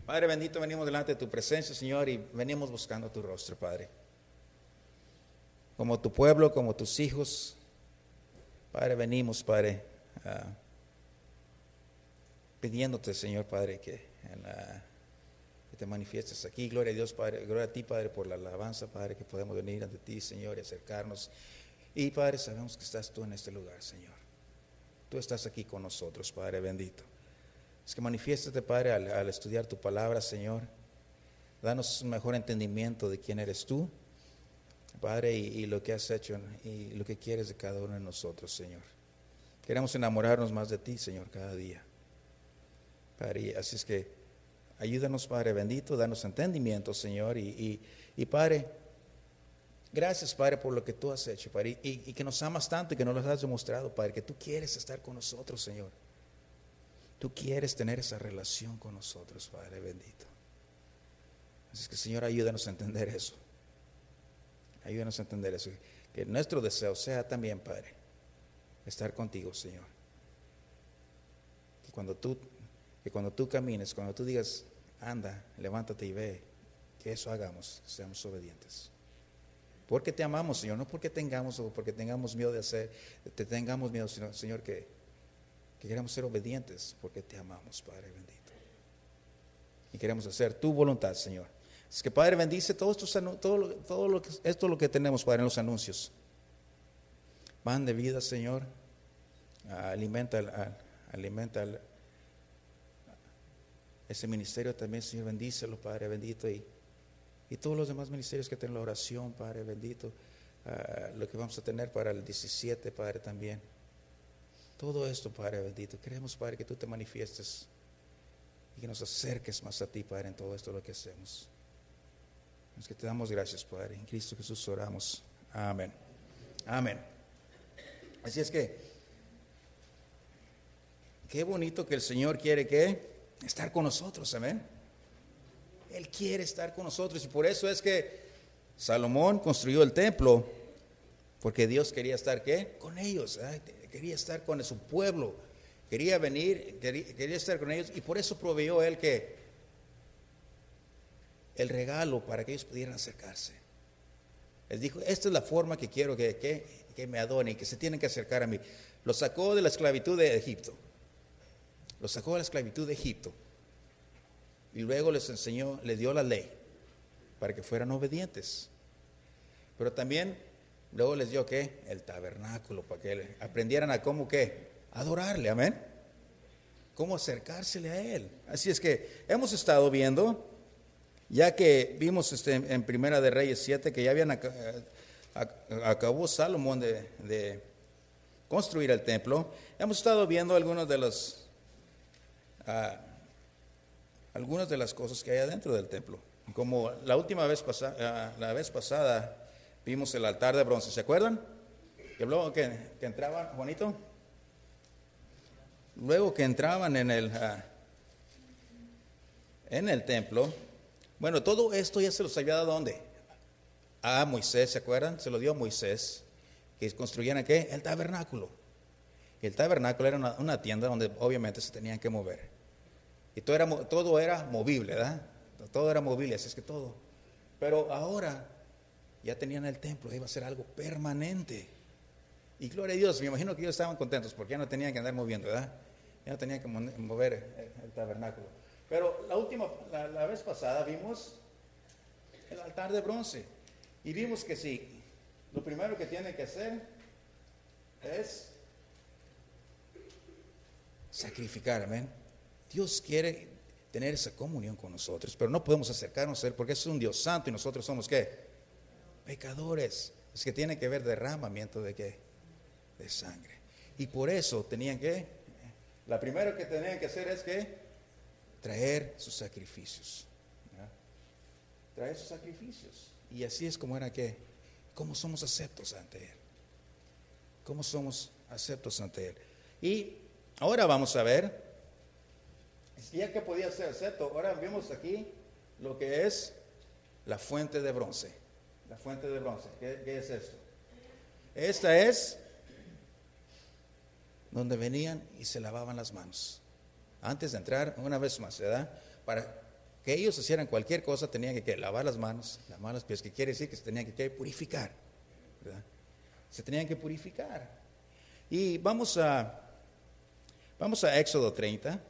Padre bendito, venimos delante de tu presencia, Señor, y venimos buscando tu rostro, Padre. Como tu pueblo, como tus hijos, Padre, venimos, Padre, pidiéndote, Señor, Padre, que te manifiestes aquí. Gloria a Dios, Padre, gloria a ti, Padre, por la alabanza, Padre, que podemos venir ante ti, Señor, y acercarnos. Y, Padre, sabemos que estás tú en este lugar, Señor. Tú estás aquí con nosotros, Padre bendito. Es que manifiéstate, Padre, al estudiar tu palabra, Señor. Danos un mejor entendimiento de quién eres tú, Padre, y lo que has hecho y lo que quieres de cada uno de nosotros, Señor. Queremos enamorarnos más de ti, Señor, cada día. Padre, así es que ayúdanos, Padre bendito, danos entendimiento, Señor, y Padre, gracias, Padre, por lo que tú has hecho, Padre, y que nos amas tanto y que nos lo has demostrado, Padre, que tú quieres estar con nosotros, Señor. Tú quieres tener esa relación con nosotros, Padre bendito. Así es que, Señor, ayúdanos a entender eso. Ayúdanos a entender eso. Que nuestro deseo sea también, Padre, estar contigo, Señor. Que cuando tú camines, cuando tú digas, anda, levántate y ve, que eso hagamos, seamos obedientes. Porque te amamos, Señor, no porque tengamos miedo de hacer, tengamos miedo, sino, Señor, que queremos ser obedientes porque te amamos, Padre bendito. Y queremos hacer tu voluntad, Señor. Es que, Padre, bendice esto lo que tenemos, Padre, en los anuncios. Pan de vida, Señor. Alimenta ese ministerio también, Señor, bendícelo, Padre bendito. Y todos los demás ministerios que tienen la oración, Padre bendito. Lo que vamos a tener para el 17, Padre, también. Todo esto, Padre bendito, queremos, Padre, que tú te manifiestes y que nos acerques más a ti, Padre, en todo esto lo que hacemos. Es que te damos gracias, Padre. En Cristo Jesús oramos. Amén. Amén. Así es que, qué bonito que el Señor quiere estar con nosotros, amén. Él quiere estar con nosotros y por eso es que Salomón construyó el templo, porque Dios quería estar, con ellos, quería estar con su pueblo, quería venir, quería estar con ellos y por eso proveyó Él el regalo para que ellos pudieran acercarse. Les dijo, esta es la forma que quiero que me adoren y que se tienen que acercar a mí. Los sacó de la esclavitud de Egipto. Los sacó de la esclavitud de Egipto. Y luego les enseñó, les dio la ley para que fueran obedientes. Pero también luego les dio el tabernáculo para que aprendieran a cómo adorarle, amén. Cómo acercársele a Él. Así es que hemos estado viendo, ya que vimos en Primera de Reyes 7 que ya acabó Salomón de construir el templo. Hemos estado viendo algunas de las cosas que hay adentro del templo. Como la vez pasada vimos el altar de bronce, ¿se acuerdan? Que luego que entraban, Juanito, luego que entraban en el templo. Bueno, todo esto ya se los había dado, ¿dónde? A Moisés, ¿se acuerdan? Se lo dio a Moisés, que construyeran el tabernáculo. Y el tabernáculo era una tienda donde obviamente se tenían que mover. Y todo era movible, ¿verdad? Todo era movible, así es que todo. Pero ahora ya tenían el templo, iba a ser algo permanente. Y gloria a Dios, me imagino que ellos estaban contentos porque ya no tenían que andar moviendo, ¿verdad? Ya no tenían que mover el tabernáculo. Pero la vez pasada vimos el altar de bronce. Y vimos que sí, lo primero que tiene que hacer es sacrificar, amén. Dios quiere tener esa comunión con nosotros, pero no podemos acercarnos a Él porque es un Dios santo y nosotros somos pecadores. Es que tiene que haber derramamiento de sangre. Y por eso la primera que tenían que hacer es traer sus sacrificios. ¿Ya? Traer sus sacrificios. Y así es como cómo somos aceptos ante Él. Cómo somos aceptos ante Él. Y ahora vamos a ver, ya que podía ser acepto, ahora vemos aquí lo que es la fuente de bronce. La fuente de bronce, ¿qué es esto? Esta es donde venían y se lavaban las manos. Antes de entrar, una vez más, ¿verdad? Para que ellos hicieran cualquier cosa, tenían que lavar las manos, lavar los pies, que quiere decir que se tenían que purificar, ¿verdad? Se tenían que purificar. Y vamos a Éxodo 30.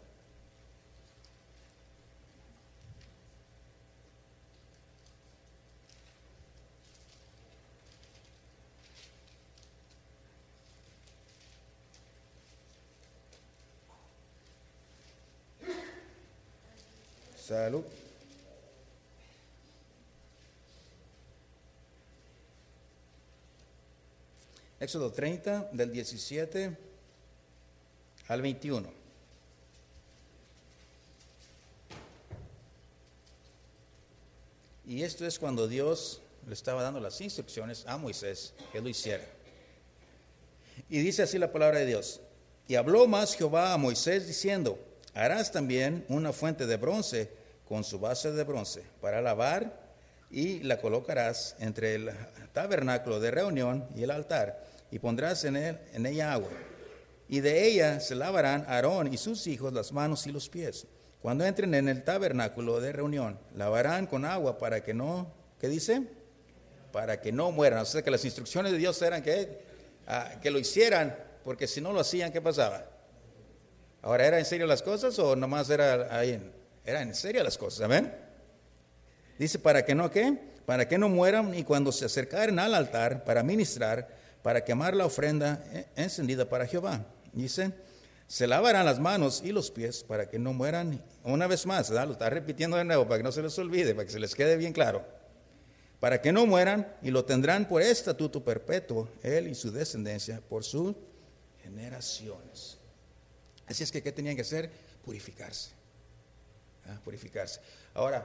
Salud. Éxodo 30, del 17 al 21. Y esto es cuando Dios le estaba dando las instrucciones a Moisés que lo hiciera. Y dice así la palabra de Dios: y habló más Jehová a Moisés diciendo: harás también una fuente de bronce con su base de bronce para lavar, y la colocarás entre el tabernáculo de reunión y el altar, y pondrás en ella agua. Y de ella se lavarán Aarón y sus hijos las manos y los pies. Cuando entren en el tabernáculo de reunión, lavarán con agua para que no, ¿qué dice? Para que no mueran. O sea que las instrucciones de Dios eran que lo hicieran, porque si no lo hacían, ¿qué pasaba? Ahora, ¿era en serio las cosas o nomás era en serio las cosas? ¿Amén? Dice, ¿para que no qué? Para que no mueran, y cuando se acercaren al altar para ministrar, para quemar la ofrenda encendida para Jehová. Dice, se lavarán las manos y los pies para que no mueran. Una vez más, ¿verdad? Lo está repitiendo de nuevo para que no se les olvide, para que se les quede bien claro. Para que no mueran, y lo tendrán por estatuto perpetuo, él y su descendencia, por sus generaciones. Así es que, ¿qué tenían que hacer? Purificarse. Purificarse. Ahora,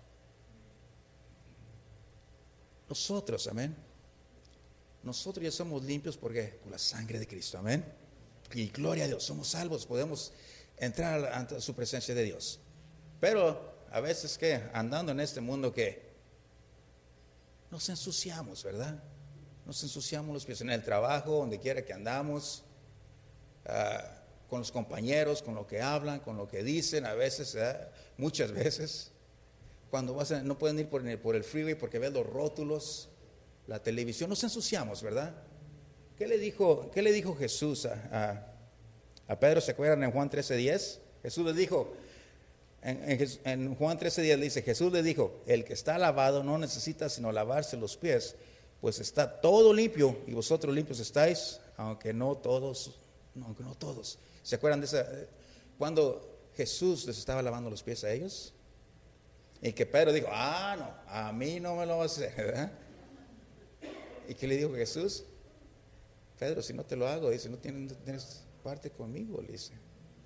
nosotros, amén, nosotros ya somos limpios, ¿por qué? Por la sangre de Cristo, amén. Y gloria a Dios, somos salvos, podemos entrar ante su presencia de Dios. Pero a veces que andando en este mundo que nos ensuciamos, ¿verdad? Nos ensuciamos los pies en el trabajo, donde quiera que andamos, con los compañeros, con lo que hablan, con lo que dicen, a veces, muchas veces. Cuando no pueden ir por el freeway porque ven los rótulos, la televisión, nos ensuciamos, ¿verdad? ¿Qué le dijo Jesús a Pedro? ¿Se acuerdan en Juan 13:10? Jesús le dijo, en Juan 13:10 le dice, Jesús le dijo, el que está lavado no necesita sino lavarse los pies, pues está todo limpio, y vosotros limpios estáis, aunque no todos. ¿Se acuerdan de esa? Cuando Jesús les estaba lavando los pies a ellos, y que Pedro dijo, no, a mí no me lo vas a hacer, ¿verdad? ¿Y qué le dijo Jesús? Pedro, si no te lo hago, dice, no tienes parte conmigo, le dice.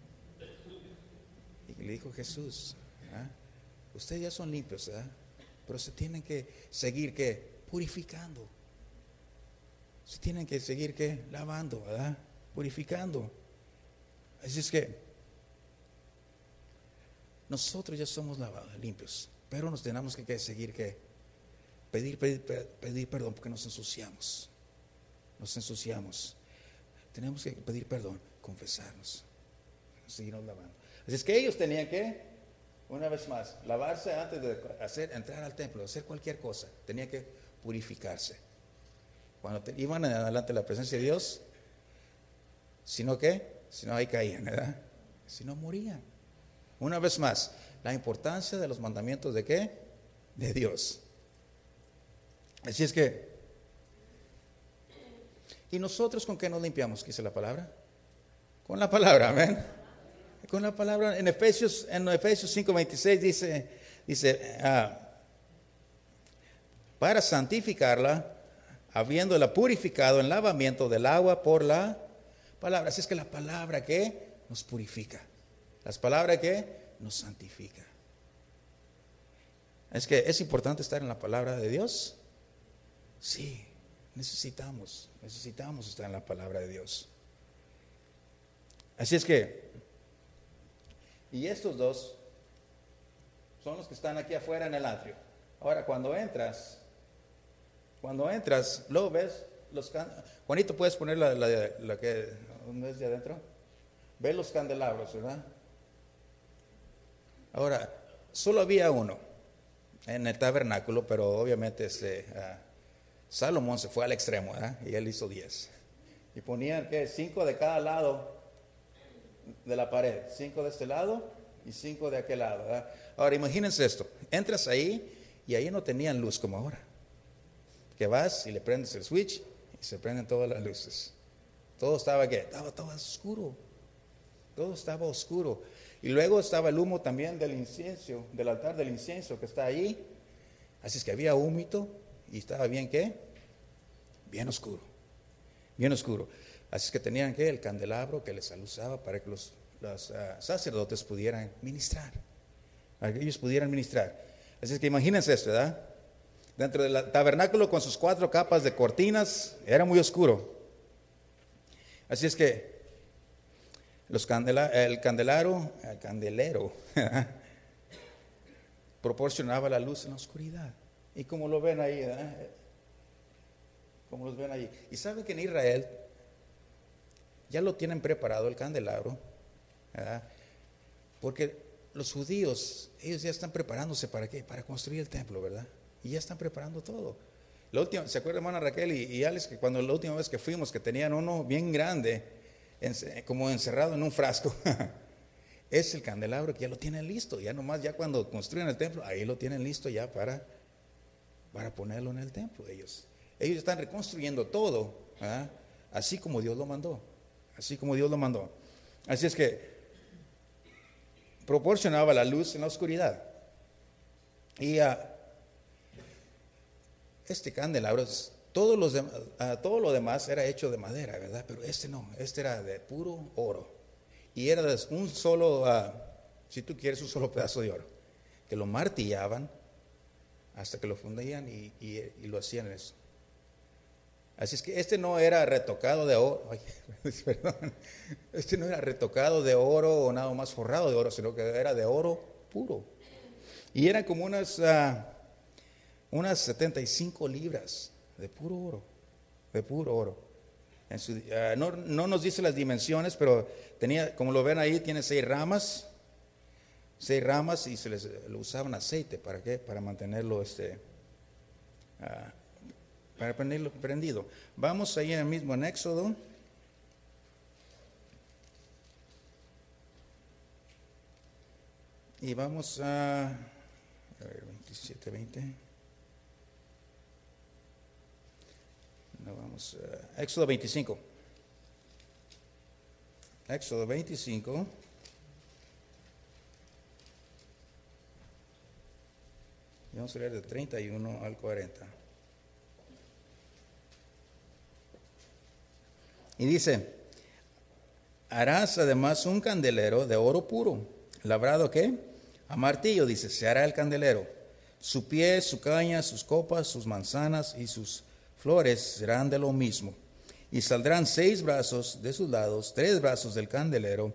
Y le dijo Jesús, ustedes ya son limpios, ¿verdad? Pero se tienen que seguir, ¿qué? Purificando. Se tienen que seguir, ¿qué? Lavando, ¿verdad? Purificando. Así es que nosotros ya somos lavados, limpios, pero nos tenemos que seguir, ¿qué? Pedir perdón, porque nos ensuciamos. Tenemos que pedir perdón, confesarnos, seguirnos lavando. Así es que ellos tenían que, una vez más, lavarse antes de entrar al templo, hacer cualquier cosa. Tenían que purificarse. Cuando iban adelante de la presencia de Dios, si no ahí caían, ¿verdad? Si no, morían. Una vez más, la importancia de los mandamientos ¿de qué? De Dios. Así es que, ¿y nosotros con qué nos limpiamos? ¿Qué dice la palabra? Con la palabra, amén. Con la palabra. En Efesios 5:26 dice para santificarla, habiéndola purificado en lavamiento del agua por la palabra. Así es que la palabra que nos purifica, las palabras que nos santifica. Es que es importante estar en la palabra de Dios. Sí, necesitamos estar en la palabra de Dios. Así es que, y estos dos son los que están aquí afuera en el atrio. Ahora, cuando entras, luego ves Juanito, ¿puedes poner la que es de adentro? Ves los candelabros, ¿verdad? Ahora, solo había uno en el tabernáculo, pero obviamente Salomón se fue al extremo, ¿verdad? Y él hizo 10. Y ponían, ¿qué? 5 de cada lado de la pared, 5 de este lado y 5 de aquel lado, ¿verdad? Ahora imagínense esto, entras ahí y ahí no tenían luz como ahora, que vas y le prendes el switch y se prenden todas las luces. Todo estaba, ¿qué? Estaba todo oscuro, todo estaba oscuro. Y luego estaba el humo también del incienso, del altar del incienso que está ahí. Así es que había humito y estaba bien, ¿qué? Bien oscuro, bien oscuro. Así es que tenían, ¿qué? El candelabro que les alusaba para que los sacerdotes pudieran ministrar, para que ellos pudieran ministrar. Así es que imagínense esto, ¿verdad? Dentro del tabernáculo con sus 4 capas de cortinas era muy oscuro. Así es que el candelero proporcionaba la luz en la oscuridad. Y como lo ven ahí, ¿verdad? Como los ven ahí. Y saben que en Israel ya lo tienen preparado el candelabro, ¿verdad? Porque los judíos, ellos ya están preparándose ¿para qué? Para construir el templo, ¿verdad? Y ya están preparando todo. ¿Se acuerda, hermana Raquel y Alex, que cuando la última vez que fuimos, que tenían uno bien grande, como encerrado en un frasco? Es el candelabro que ya lo tienen listo. Ya nomás, ya cuando construyen el templo, ahí lo tienen listo ya para ponerlo en el templo. Ellos están reconstruyendo todo, ¿verdad? Así como Dios lo mandó. Así como Dios lo mandó. Así es que proporcionaba la luz en la oscuridad. Y este candelabro, todo lo demás era hecho de madera, ¿verdad? Pero este no, este era de puro oro. Y era de un solo, si tú quieres, un solo pedazo de oro, que lo martillaban hasta que lo fundían y lo hacían eso. Así es que este no era retocado de oro, perdón, este no era retocado de oro o nada más forrado de oro, sino que era de oro puro. Y eran como unas 75 libras de puro oro, de puro oro. No nos dice las dimensiones, pero tenía, como lo ven ahí, tiene 6 ramas y lo usaban aceite. ¿Para qué? Para mantenerlo para ponerlo prendido. Vamos ahí mismo en Éxodo. Y vamos a ver, 27, 20. No, vamos a Éxodo 25. Éxodo 25. Y vamos a leer del 31 al 40. Y dice: harás además un candelero de oro puro, labrado ¿qué? A martillo, dice, se hará el candelero. Su pie, su caña, sus copas, sus manzanas y sus flores serán de lo mismo. Y saldrán 6 brazos de sus lados, 3 brazos del candelero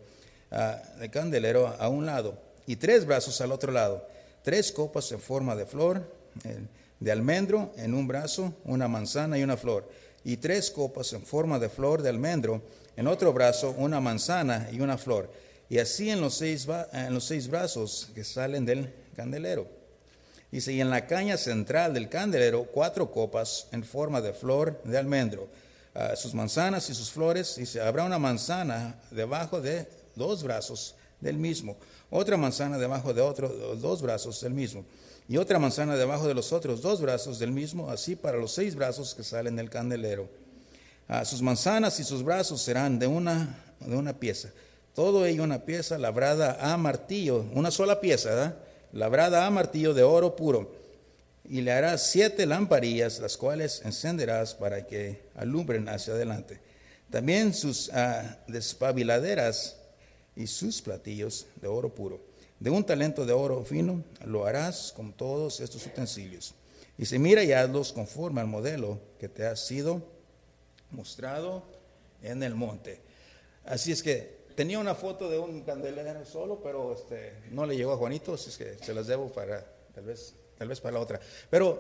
a un lado, y 3 brazos al otro lado. 3 copas en forma de flor, de almendro en un brazo, una manzana y una flor. Y 3 copas en forma de flor de almendro, en otro brazo una manzana y una flor. Y así en los 6 brazos que salen del candelero. Dice, y en la caña central del candelero 4 copas en forma de flor de almendro, sus manzanas y sus flores. Dice, habrá una manzana debajo de 2 brazos del mismo, otra manzana debajo de otros 2 brazos del mismo, y otra manzana debajo de los otros 2 brazos del mismo, así para los 6 brazos que salen del candelero. Sus manzanas y sus brazos serán de una pieza, todo ello una pieza labrada a martillo, una sola pieza, ¿verdad? Labrada a martillo de oro puro. Y le harás 7 lamparillas, las cuales encenderás para que alumbren hacia adelante. También sus despabiladeras y sus platillos de oro puro. De un talento de oro fino lo harás con todos estos utensilios. Y se mira y hazlos conforme al modelo que te ha sido mostrado en el monte. Así es que tenía una foto de un candelero solo, pero no le llegó a Juanito, así es que se las debo para tal vez para la otra. Pero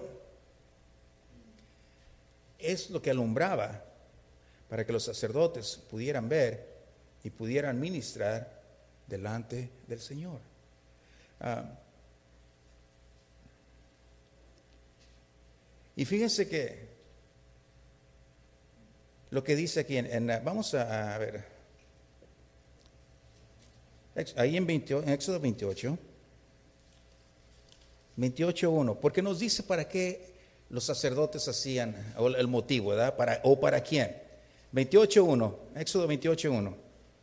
es lo que alumbraba para que los sacerdotes pudieran ver y pudieran ministrar delante del Señor. Y fíjense que lo que dice aquí, vamos a ver, ahí en Éxodo 28, 28:1, porque nos dice para qué los sacerdotes hacían, o el motivo, ¿verdad? ¿Para quién? 28:1, Éxodo 28:1.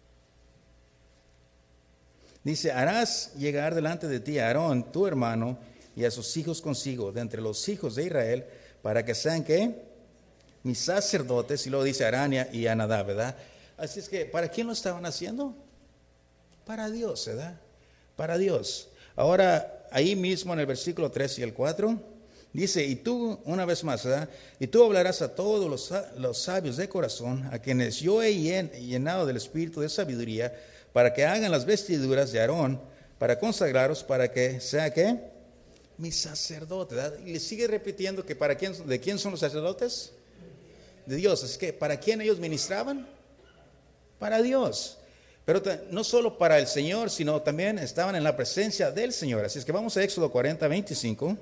Dice, harás llegar delante de ti a Aarón, tu hermano, y a sus hijos consigo, de entre los hijos de Israel, para que sean, ¿qué? Mis sacerdotes. Y luego dice Arán y a Nadab, ¿verdad? Así es que, ¿para quién lo estaban haciendo? Para Dios, ¿verdad? Para Dios. Ahora, ahí mismo en el versículo 3 y el 4, dice, y tú, una vez más, ¿verdad? Y tú hablarás a todos los sabios de corazón, a quienes yo he llenado del espíritu de sabiduría, para que hagan las vestiduras de Aarón, para consagrarlos, para que sea, ¿qué? Mi sacerdote, ¿verdad? Y le sigue repitiendo que ¿de quién son los sacerdotes? De Dios. Es que, ¿para quién ellos ministraban? Para Dios. Pero no solo para el Señor, sino también estaban en la presencia del Señor. Así es que vamos a Éxodo 40:25.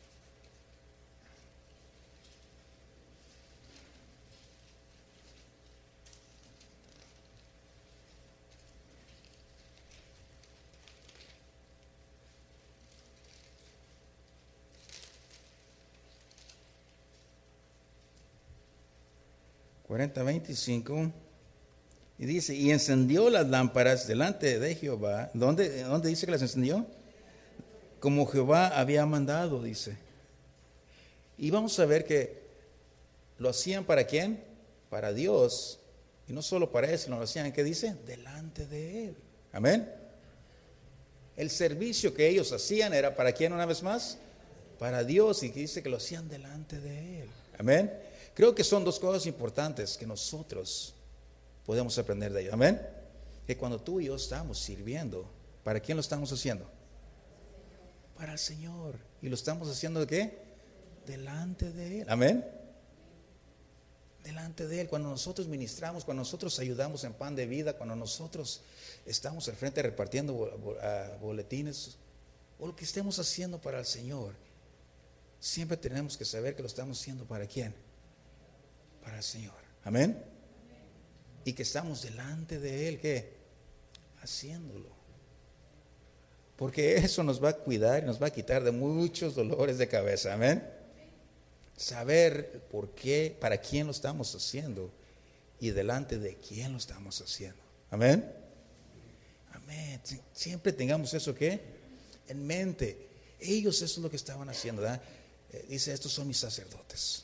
Y dice, y encendió las lámparas delante de Jehová. ¿Dónde dice que las encendió? Como Jehová había mandado, dice. Y vamos a ver que lo hacían ¿para quién? Para Dios. Y no solo para eso, lo hacían, ¿qué dice? Delante de Él. Amén. El servicio que ellos hacían era ¿para quién una vez más? Para Dios. Y dice que lo hacían delante de Él. Amén. Creo que son dos cosas importantes que nosotros podemos aprender de ello. Amén. Que cuando tú y yo estamos sirviendo, ¿para quién lo estamos haciendo? Para el Señor. ¿Y lo estamos haciendo de qué? Delante de Él. Amén. Delante de Él. Cuando nosotros ministramos, cuando nosotros ayudamos en pan de vida, cuando nosotros estamos al frente repartiendo boletines, o lo que estemos haciendo para el Señor, siempre tenemos que saber que lo estamos haciendo ¿para quién? Para el Señor. Amén. Y que estamos delante de Él, ¿qué? Haciéndolo. Porque eso nos va a cuidar y nos va a quitar de muchos dolores de cabeza. Amén. Saber por qué, para quién lo estamos haciendo y delante de quién lo estamos haciendo. Amén. Amén. Siempre tengamos eso, ¿qué? En mente. Ellos eso es lo que estaban haciendo, ¿verdad? Dice, estos son mis sacerdotes.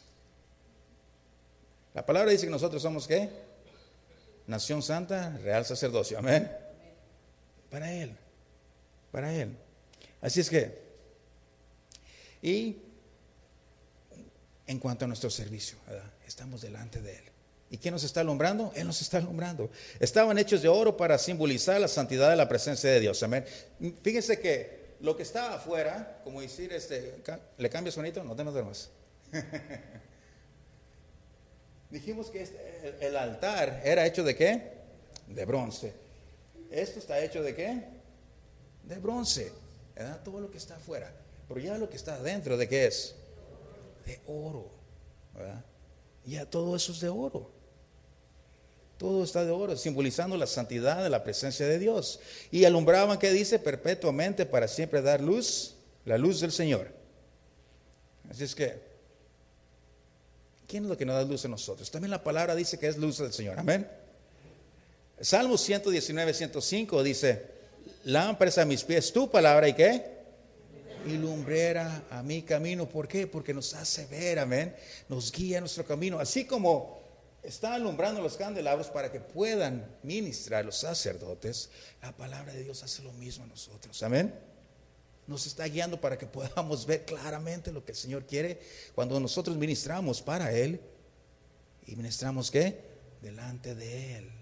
La palabra dice que nosotros somos ¿qué? Nación santa, real sacerdocio. Amén. Para Él. Para Él. Así es que, y en cuanto a nuestro servicio, ¿verdad? Estamos delante de Él. ¿Y quién nos está alumbrando? Él nos está alumbrando. Estaban hechos de oro para simbolizar la santidad de la presencia de Dios. Amén. Fíjense que lo que estaba afuera, como decir, ¿le cambia sonido? No te nos duermas. Dijimos que el altar era hecho de ¿qué? De bronce. Esto está hecho de ¿qué? De bronce, ¿verdad? Todo lo que está afuera. Pero ya lo que está adentro, ¿de qué es? De oro, ¿verdad? Ya todo eso es de oro. Todo está de oro, simbolizando la santidad de la presencia de Dios. Y alumbraban, ¿qué dice? Perpetuamente, para siempre dar luz, la luz del Señor. Así es que, ¿quién es lo que nos da luz a nosotros? También la palabra dice que es luz del Señor. Amén. Salmo 119:105 dice, lámpara a mis pies tu palabra, ¿y qué? Y lumbrera a mi camino. ¿Por qué? Porque nos hace ver, amén. Nos guía nuestro camino. Así como está alumbrando los candelabros para que puedan ministrar los sacerdotes, la palabra de Dios hace lo mismo a nosotros. Amén. Nos está guiando para que podamos ver claramente lo que el Señor quiere cuando nosotros ministramos para Él. ¿Y ministramos qué? Delante de Él.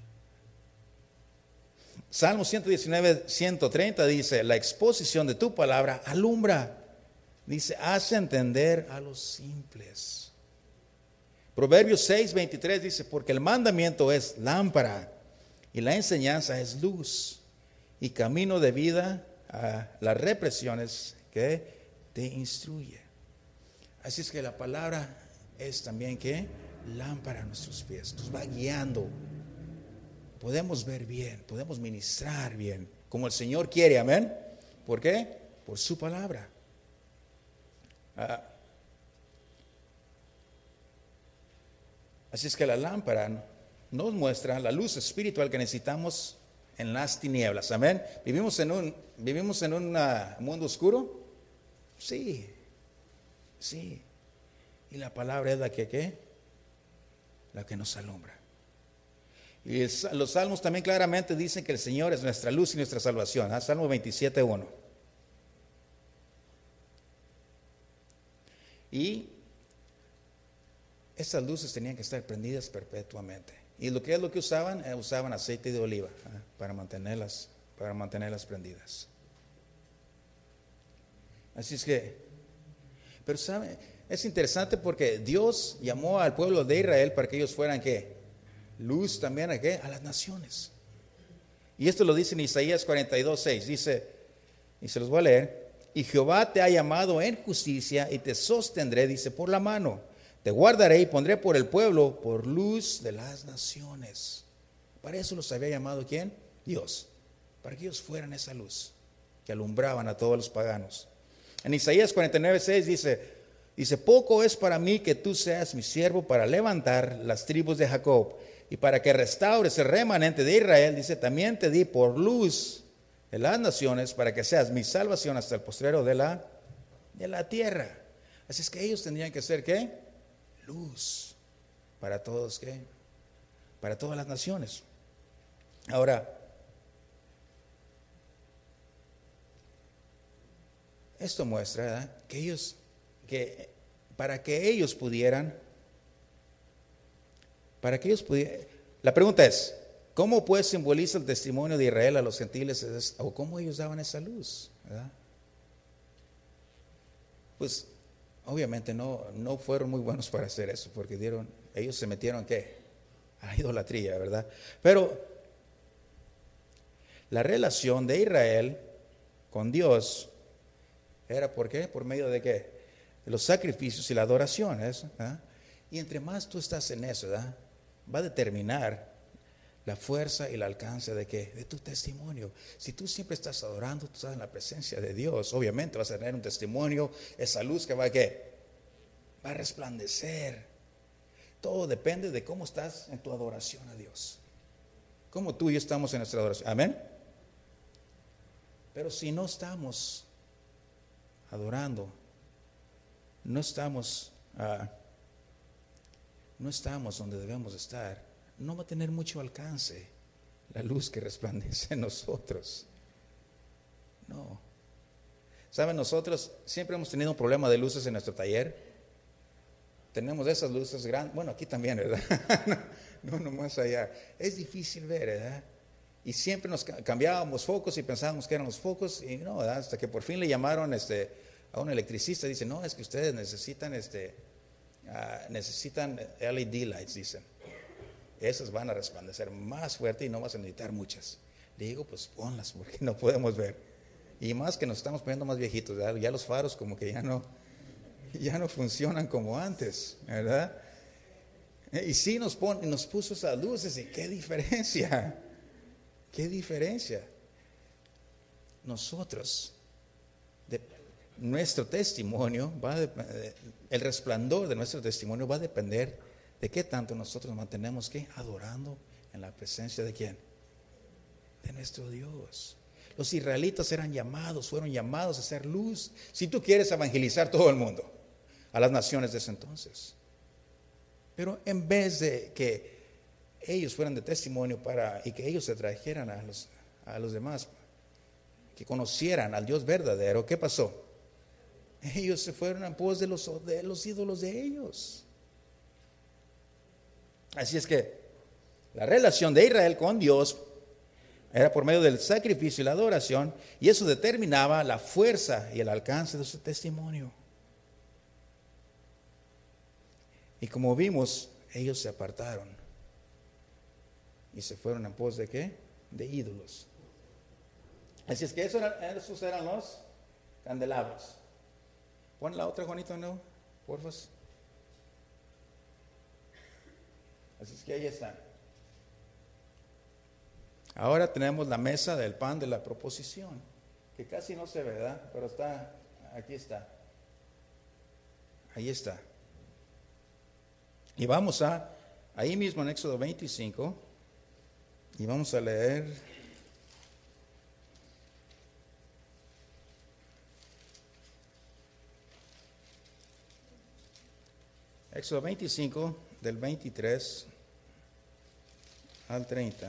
Salmo 119:130 dice, la exposición de tu palabra alumbra. Dice, hace entender a los simples. Proverbios 6:23 dice, porque el mandamiento es lámpara y la enseñanza es luz y camino de vida a las represiones que te instruye. Así es que la palabra es también que lámpara a nuestros pies, nos va guiando. Podemos ver bien, podemos ministrar bien, como el Señor quiere, amén. ¿Por qué? Por su palabra. Así es que la lámpara nos muestra la luz espiritual que necesitamos en las tinieblas, amén. ¿Vivimos en un mundo oscuro? Sí, sí. Y la palabra es la que, ¿qué? La que nos alumbra. Y los salmos también claramente dicen que el Señor es nuestra luz y nuestra salvación. Salmo 27:1. Y esas luces tenían que estar prendidas perpetuamente. ¿Y lo que es lo que usaban? Usaban aceite de oliva para mantenerlas prendidas. Así es que, pero ¿sabe? Es interesante porque Dios llamó al pueblo de Israel para que ellos fueran ¿qué? Luz también ¿a qué? A las naciones. Y esto lo dice en Isaías 42:6. Dice, y se los voy a leer: y Jehová te ha llamado en justicia y te sostendré, dice, por la mano. Te guardaré y pondré por el pueblo, por luz de las naciones. Para eso los había llamado ¿quién? Dios. Para que ellos fueran esa luz que alumbraban a todos los paganos. En Isaías 49:6 dice, poco es para mí que tú seas mi siervo para levantar las tribus de Jacob y para que restaures el remanente de Israel. Dice, también te di por luz de las naciones para que seas mi salvación hasta el postrero de la tierra. Así es que ellos tendrían que ser ¿qué? Luz para todos, ¿qué? Para todas las naciones. Ahora, esto muestra, ¿verdad? Para que ellos pudieran, la pregunta es, ¿cómo pues simboliza el testimonio de Israel a los gentiles? ¿O cómo ellos daban esa luz? ¿Verdad? Pues obviamente no fueron muy buenos para hacer eso, porque ellos se metieron ¿qué? A idolatría, ¿verdad? Pero la relación de Israel con Dios era ¿por qué? Por medio de ¿qué? De los sacrificios y la adoración, ¿verdad? Y entre más tú estás en eso, ¿verdad? Va a determinar la fuerza y el alcance de ¿qué? De tu testimonio. Si tú siempre estás adorando, tú estás en la presencia de Dios, obviamente vas a tener un testimonio, esa luz que va a resplandecer. Todo depende de cómo estás en tu adoración a Dios. Cómo tú y yo estamos en nuestra adoración. Amén. Pero si no estamos adorando, no estamos donde debemos estar, no va a tener mucho alcance la luz que resplandece en nosotros. No. ¿Saben? Nosotros siempre hemos tenido un problema de luces en nuestro taller. Tenemos esas luces grandes, bueno, aquí también, ¿verdad? no más allá. Es difícil ver, ¿verdad? Y siempre nos cambiábamos focos y pensábamos que eran los focos, y no, ¿verdad? Hasta que por fin le llamaron a un electricista, dice, no, es que ustedes necesitan LED lights, dicen. Esas van a resplandecer más fuerte y no vas a necesitar muchas. Le digo, pues ponlas, porque no podemos ver. Y más que nos estamos poniendo más viejitos, ¿verdad? Ya los faros como que ya no funcionan como antes, ¿verdad? Y sí nos puso esas luces, y qué diferencia. Nosotros, nuestro testimonio el resplandor de nuestro testimonio va a depender de qué tanto nosotros mantenemos adorando en la presencia de ¿quién? De nuestro Dios. Los israelitas fueron llamados a ser luz. Si tú quieres evangelizar todo el mundo, a las naciones de ese entonces. Pero en vez de que ellos fueran de testimonio y que ellos se trajeran a los demás, que conocieran al Dios verdadero, ¿qué pasó? Ellos se fueron en pos de los ídolos de ellos. Así es que la relación de Israel con Dios era por medio del sacrificio y la adoración, y eso determinaba la fuerza y el alcance de su testimonio. Y como vimos, ellos se apartaron y se fueron en pos de ¿qué? De ídolos. Así es que esos eran los candelabros. Pon la otra, Juanito, ¿no? porfa. Así es que ahí está. Ahora tenemos la mesa del pan de la proposición, que casi no se ve, ¿verdad? Pero está, aquí está. Ahí está. Y vamos ahí mismo en Éxodo 25, y vamos a leer Éxodo 25, del 23 al 30.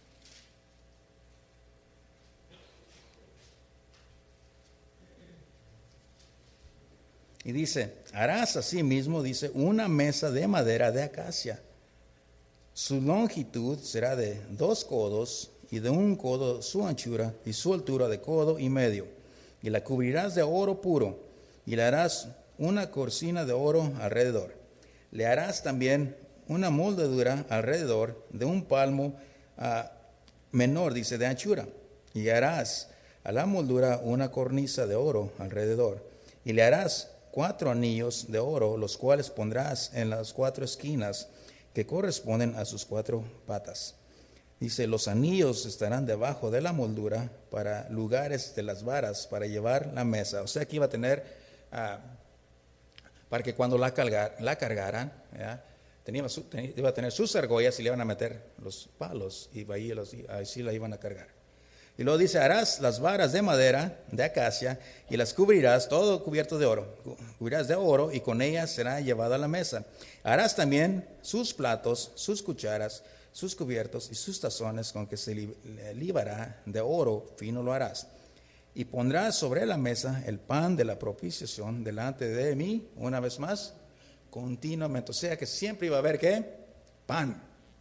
Y dice, harás asimismo, dice, una mesa de madera de acacia. Su longitud será de 2 codos y de 1 codo su anchura y su altura de codo y medio. Y la cubrirás de oro puro y le harás una corcina de oro alrededor. Le harás también una moldedura alrededor de 1 palmo menor, dice, de anchura. Y harás a la moldura una cornisa de oro alrededor. Y le harás 4 anillos de oro, los cuales pondrás en las 4 esquinas que corresponden a sus 4 patas. Dice, los anillos estarán debajo de la moldura para lugares de las varas para llevar la mesa. O sea que iba a tener, para que cuando la cargaran, iba a tener sus argollas y le iban a meter los palos y ahí sí la iban a cargar. Y luego dice, harás las varas de madera de acacia y las cubrirás, todo cubierto de oro. Cubrirás de oro y con ellas será llevada a la mesa. Harás también sus platos, sus cucharas, sus cubiertos y sus tazones con que se libará de oro fino lo harás. Y pondrás sobre la mesa el pan de la propiciación delante de mí, una vez más, continuamente. O sea que siempre iba a haber, ¿qué? Pan.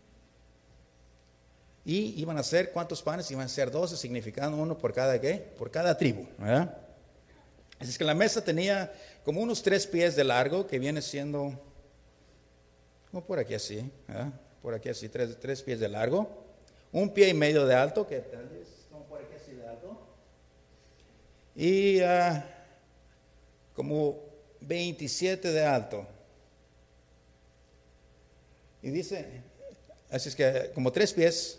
Y iban a ser, ¿cuántos panes? Iban a ser 12, significando uno por cada, ¿qué? Por cada tribu, ¿verdad? Así es que la mesa tenía como unos 3 pies de largo, que viene siendo, como por aquí así, ¿verdad? Por aquí así, 3 pies de largo. 1 pie y medio de alto, que tal vez como por aquí así de alto. Y como 27 de alto. Y dice, así es que como 3 pies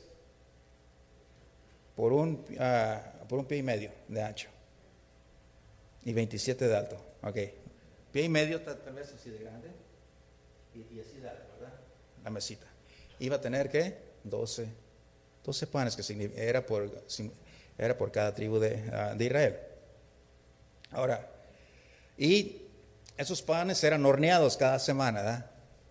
por un pie y medio de ancho y 27 de alto. Ok, pie y medio tal vez así de grande y así de alto, ¿verdad? La mesita. Iba a tener, ¿qué? 12 panes, que era por cada tribu de Israel. Ahora, y esos panes eran horneados cada semana, ¿verdad?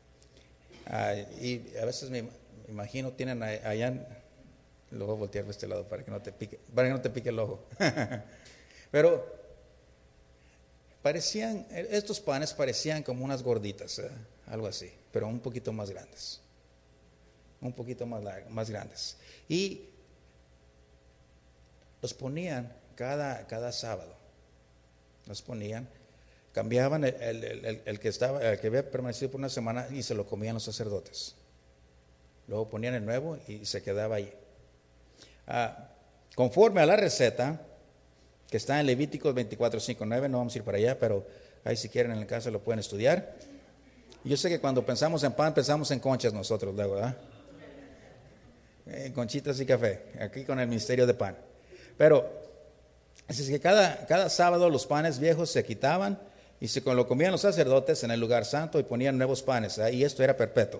Y a veces me imagino tienen allá, lo voy a voltear de este lado para que no te pique el ojo. Pero estos panes parecían como unas gorditas, algo así, pero un poquito más grandes, un poquito más grandes. Y los ponían cada sábado, los ponían. Cambiaban el que había permanecido por una semana y se lo comían los sacerdotes. Luego ponían el nuevo y se quedaba ahí. Conforme a la receta que está en Levíticos 24:5-9, no vamos a ir para allá, pero ahí si quieren en el caso lo pueden estudiar. Yo sé que cuando pensamos en pan, pensamos en conchas nosotros luego, ¿verdad? Conchitas y café, aquí con el ministerio de pan. Pero, así es que cada sábado los panes viejos se quitaban y se lo comían los sacerdotes en el lugar santo y ponían nuevos panes, y esto era perpetuo.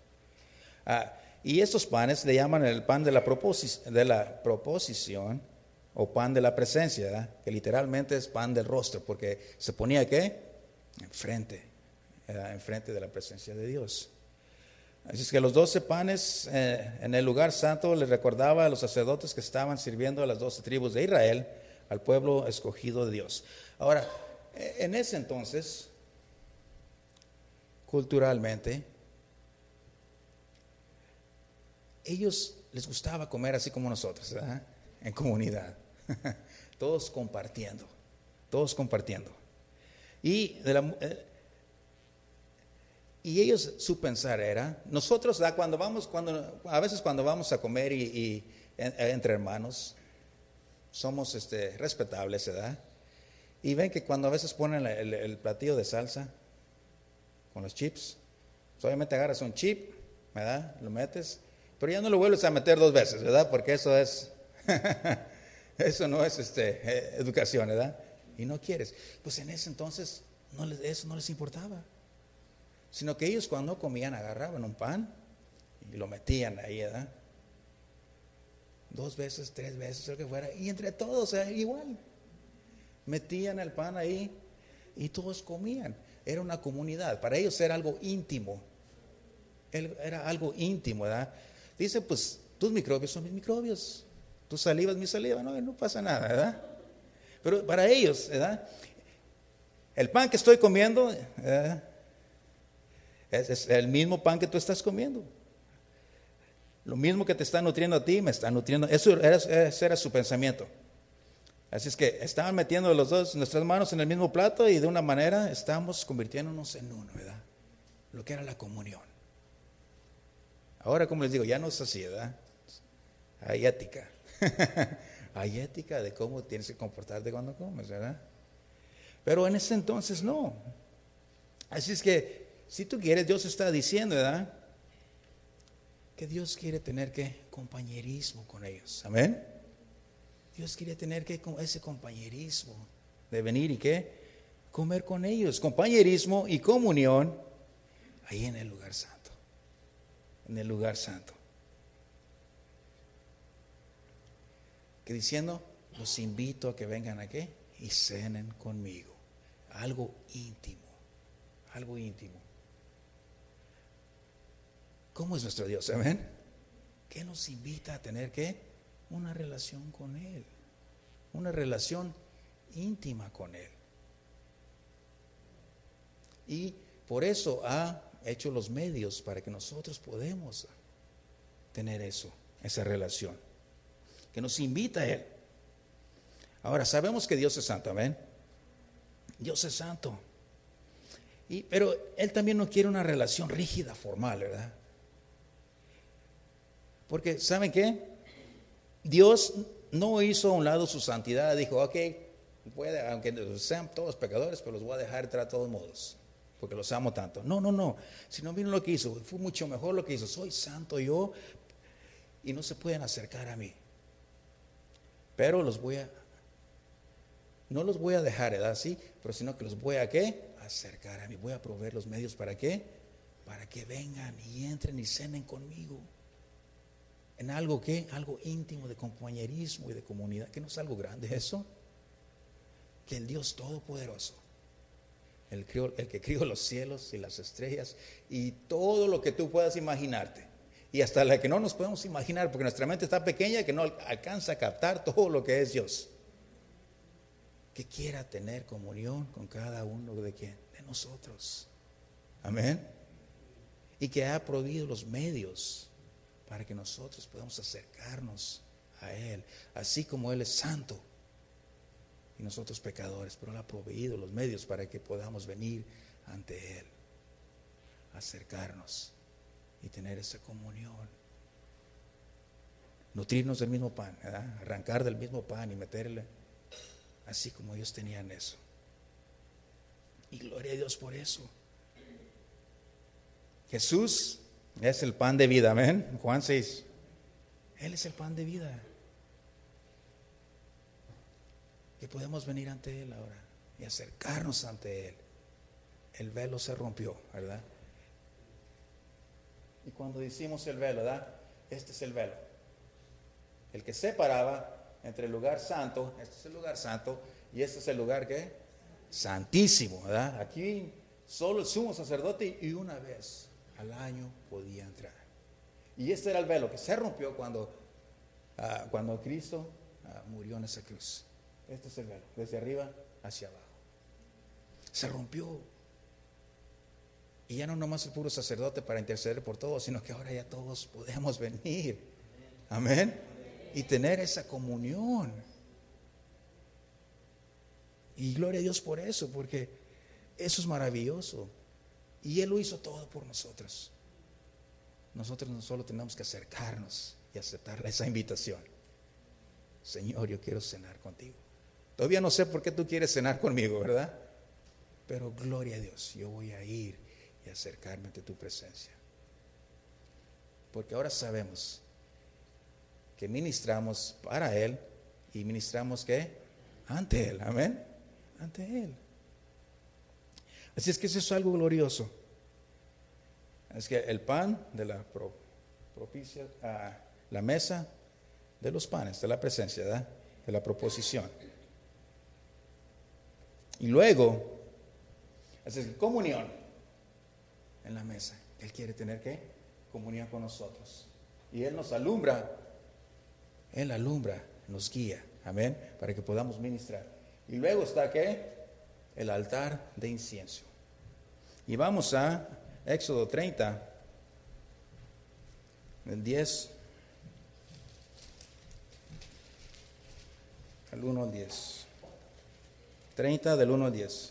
Y estos panes le llaman el pan de la proposición o pan de la presencia, ¿verdad? Que literalmente es pan del rostro, porque se ponía, ¿qué? Enfrente de la presencia de Dios. Así es que los 12 panes en el lugar santo les recordaba a los sacerdotes que estaban sirviendo a las 12 tribus de Israel, al pueblo escogido de Dios. Ahora, en ese entonces, culturalmente, ellos les gustaba comer así como nosotros, ¿verdad? En comunidad, todos compartiendo. Y ellos, su pensar era, nosotros a veces cuando vamos a comer y entre hermanos, somos respetables, ¿verdad? Y ven que cuando a veces ponen el platillo de salsa, con los chips. Obviamente agarras un chip, ¿verdad? Lo metes, pero ya no lo vuelves a meter 2 veces, ¿verdad? Porque eso es, eso no es educación, ¿verdad? Y no quieres. Pues en ese entonces eso no les importaba. Sino que ellos cuando comían agarraban un pan y lo metían ahí, ¿verdad? 2 veces, 3 veces, lo que fuera. Y entre todos, igual. Metían el pan ahí y todos comían. Era una comunidad. Para ellos era algo íntimo. Era algo íntimo, ¿verdad? Dice, pues, tus microbios son mis microbios. Tu saliva es mi saliva. No pasa nada, ¿verdad? Pero para ellos, ¿verdad? El pan que estoy comiendo, ¿verdad? Es el mismo pan que tú estás comiendo. Lo mismo que te está nutriendo a ti, me está nutriendo. Ese era su pensamiento. Así es que estaban metiendo los dos nuestras manos en el mismo plato y de una manera estamos convirtiéndonos en uno, ¿verdad? Lo que era la comunión. Ahora, como les digo, ya no es así, ¿verdad? Hay ética. Hay ética de cómo tienes que comportarte cuando comes, ¿verdad? Pero en ese entonces no. Así es que, si tú quieres, Dios está diciendo, ¿verdad? Que Dios quiere tener compañerismo con ellos. Amén. Dios quiere tener ese compañerismo de venir y comer con ellos. Compañerismo y comunión ahí en el lugar santo. En el lugar santo. Que diciendo, los invito a que vengan aquí y cenen conmigo. Algo íntimo. Algo íntimo. ¿Cómo es nuestro Dios? Amén. ¿Qué nos invita a tener una relación con Él? Una relación íntima con Él. Y por eso ha hecho los medios para que nosotros podamos tener esa relación. Que nos invita a Él. Ahora, sabemos que Dios es santo, amén. Dios es santo. Pero Él también no quiere una relación rígida, formal, ¿verdad? Porque, ¿saben qué? Dios no hizo a un lado su santidad. Dijo, ok, aunque sean todos pecadores, pero los voy a dejar entrar de todos modos, porque los amo tanto. No. Sino miren lo que hizo. Fue mucho mejor lo que hizo. Soy santo yo y no se pueden acercar a mí. Pero no los voy a dejar, ¿verdad? Sí, pero sino que los voy a acercar a mí. Voy a proveer los medios para para que vengan y entren y cenen conmigo. En algo íntimo de compañerismo y de comunidad, que no es algo grande eso, que el Dios Todopoderoso, el que crió los cielos y las estrellas y todo lo que tú puedas imaginarte, y hasta la que no nos podemos imaginar, porque nuestra mente está pequeña que no alcanza a captar todo lo que es Dios, que quiera tener comunión con cada uno de nosotros, amén, y que ha proveído los medios para que nosotros podamos acercarnos a Él, así como Él es santo y nosotros pecadores, pero Él ha proveído los medios para que podamos venir ante Él, acercarnos y tener esa comunión, nutrirnos del mismo pan, ¿verdad? Arrancar del mismo pan y meterle, así como ellos tenían eso. Y gloria a Dios por eso. Jesús es el pan de vida, amén. Juan 6. Él es el pan de vida. Que podemos venir ante Él ahora y acercarnos ante Él. El velo se rompió, ¿verdad? Y cuando decimos el velo, ¿verdad? Este es el velo. El que separaba entre el lugar santo, este es el lugar santo, y este es el lugar santísimo, ¿verdad? Aquí solo el sumo sacerdote y una vez al año podía entrar. Y este era el velo que se rompió cuando Cristo murió en esa cruz. Este es el velo, desde arriba hacia abajo. Se rompió. Y ya no nomás el puro sacerdote para interceder por todos, sino que ahora ya todos podemos venir. Amén. Y tener esa comunión. Y gloria a Dios por eso, porque eso es maravilloso. Y Él lo hizo todo por nosotros. Nosotros no solo tenemos que acercarnos y aceptar esa invitación. Señor, yo quiero cenar contigo. Todavía no sé por qué tú quieres cenar conmigo, ¿verdad? Pero gloria a Dios, yo voy a ir y acercarme ante tu presencia. Porque ahora sabemos que ministramos para Él y ministramos ¿qué? Ante Él, amén, ante Él. Así es que eso es algo glorioso. Es que el pan de la propicia, la mesa de los panes, de la presencia, ¿verdad? De la proposición. Y luego, así es que comunión en la mesa. Él quiere tener ¿qué? Comunión con nosotros. Y Él nos alumbra. Él alumbra, nos guía, amén, para que podamos ministrar. Y luego está ¿qué? El altar de incienso. Y vamos a Éxodo 30, del 10 al 1 al 10. 30 del 1 al 10.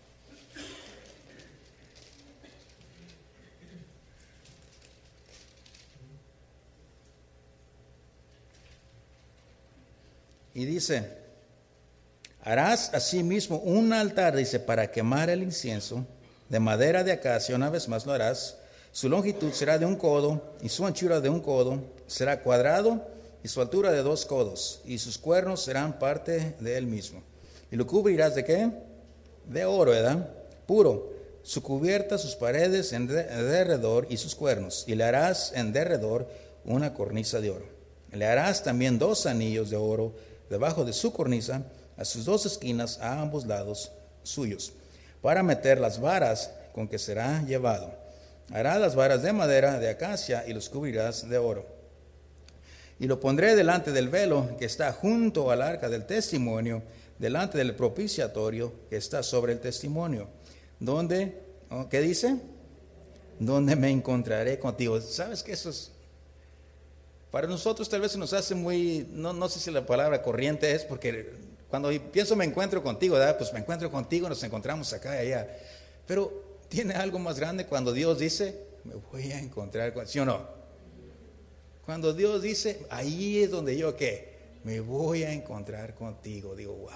Y dice, harás asimismo un altar, dice, para quemar el incienso, de madera de acacia, una vez más lo harás. Su longitud será de 1 codo, y su anchura de 1 codo, será cuadrado, y su altura de 2 codos, y sus cuernos serán parte de él mismo. Y lo cubrirás ¿de qué? De oro, ¿verdad? Puro. Su cubierta, sus paredes en derredor y sus cuernos. Y le harás en derredor una cornisa de oro. Le harás también 2 anillos de oro debajo de su cornisa, a sus 2 esquinas, a ambos lados suyos, para meter las varas con que será llevado. Harás las varas de madera de acacia y los cubrirás de oro. Y lo pondré delante del velo que está junto al arca del testimonio, delante del propiciatorio que está sobre el testimonio, donde, ¿qué dice? Donde me encontraré contigo. ¿Sabes qué? Eso es, para nosotros tal vez se nos hace muy, no sé si la palabra corriente es, porque cuando pienso me encuentro contigo, ¿verdad? Pues me encuentro contigo, nos encontramos acá y allá. Pero tiene algo más grande cuando Dios dice, me voy a encontrar contigo, ¿sí o no? Cuando Dios dice, ahí es donde yo, ¿qué? Me voy a encontrar contigo. Digo, wow.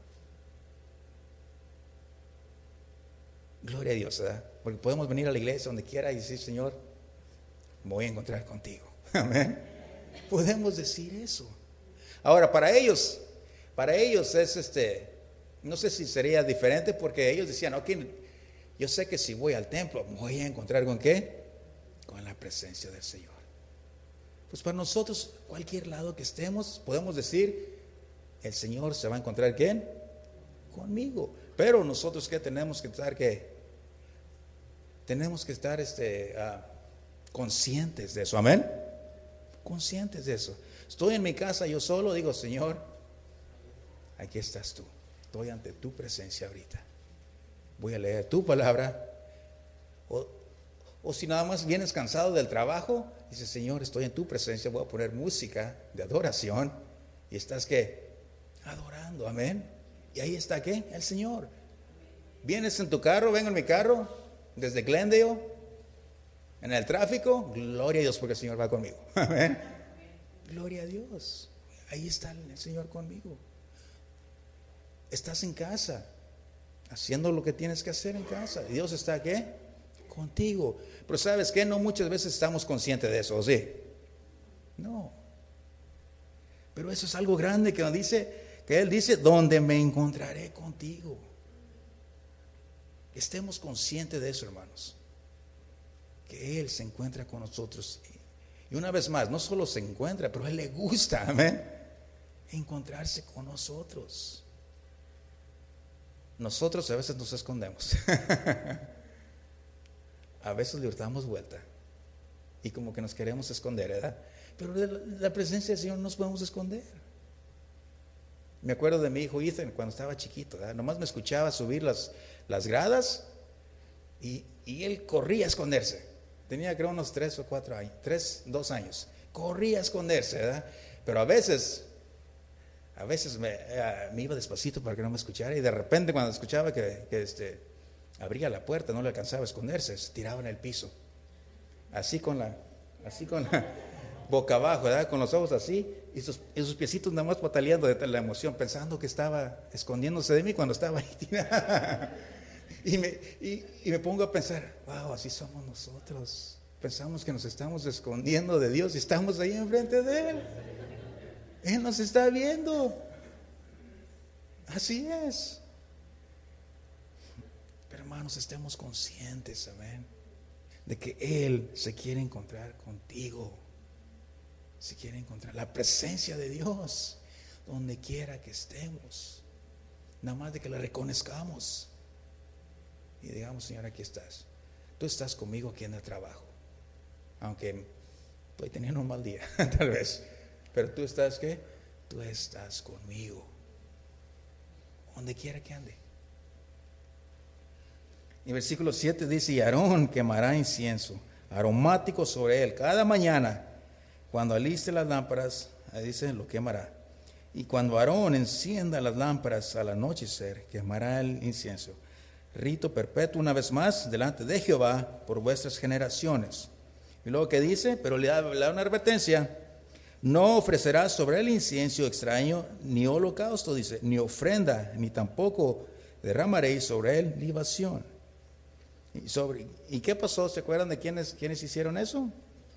Gloria a Dios, ¿verdad? Porque podemos venir a la iglesia donde quiera y decir, Señor, me voy a encontrar contigo. Amén. Podemos decir eso. Ahora, para ellos es no sé si sería diferente, porque ellos decían, ok, yo sé que si voy al templo, me voy a encontrar ¿con qué? Con la presencia del Señor. Pues para nosotros, cualquier lado que estemos, podemos decir, el Señor se va a encontrar ¿quién? Conmigo. Pero nosotros ¿qué tenemos que estar? ¿Qué? Tenemos que estar conscientes de eso, amén. Conscientes de eso. Estoy en mi casa yo solo, digo, Señor, aquí estás tú. Estoy ante tu presencia ahorita. Voy a leer tu palabra. O si nada más vienes cansado del trabajo, dices, Señor, estoy en tu presencia, voy a poner música de adoración. Y estás ¿qué? Adorando, amén. Y ahí está ¿qué? El Señor. Vienes en tu carro, vengo en mi carro, desde Glendale, en el tráfico, gloria a Dios porque el Señor va conmigo. Amén. Gloria a Dios. Ahí está el Señor conmigo. Estás en casa, haciendo lo que tienes que hacer en casa. Y Dios está ¿qué? Contigo. Pero ¿sabes qué? No muchas veces estamos conscientes de eso, ¿sí? No. Pero eso es algo grande que Él dice, donde me encontraré contigo. Estemos conscientes de eso, hermanos. Que Él se encuentra con nosotros. Y una vez más, no solo se encuentra, pero a Él le gusta, amén, encontrarse con nosotros. Nosotros a veces nos escondemos. A veces le damos vuelta y como que nos queremos esconder, ¿verdad? Pero de la presencia del Señor no nos podemos esconder. Me acuerdo de mi hijo Ethan cuando estaba chiquito, ¿verdad? Nomás me escuchaba subir las gradas y él corría a esconderse. Tenía creo unos 3 o 4 años, 2 años. Corría a esconderse, ¿verdad? Pero a veces me iba despacito para que no me escuchara, y de repente cuando escuchaba que abría la puerta, no le alcanzaba a esconderse, se tiraba en el piso, así con la boca abajo, ¿verdad? Con los ojos así, y sus piecitos nada más pataleando de la emoción, pensando que estaba escondiéndose de mí cuando estaba ahí tirada. Y me pongo a pensar, wow, así somos nosotros. Pensamos que nos estamos escondiendo de Dios y estamos ahí enfrente de Él. Él nos está viendo. Así es. Pero hermanos, estemos conscientes, amén, de que Él se quiere encontrar contigo. Se quiere encontrar la presencia de Dios donde quiera que estemos. Nada más de que la reconozcamos y digamos, Señor, aquí estás. Tú estás conmigo aquí en el trabajo, aunque estoy teniendo un mal día tal vez, pero tú estás, ¿qué? Tú estás conmigo donde quiera que ande. Y versículo 7 dice: y Aarón quemará incienso aromático sobre él cada mañana. Cuando aliste las lámparas, dice, lo quemará. Y cuando Aarón encienda las lámparas al anochecer, quemará el incienso. Rito perpetuo, una vez más, delante de Jehová por vuestras generaciones. Y luego que dice, pero le da una advertencia: no ofrecerás sobre el incienso extraño, ni holocausto, dice, ni ofrenda, ni tampoco derramaréis sobre él libación. ¿Y qué pasó? ¿Se acuerdan de quiénes hicieron eso?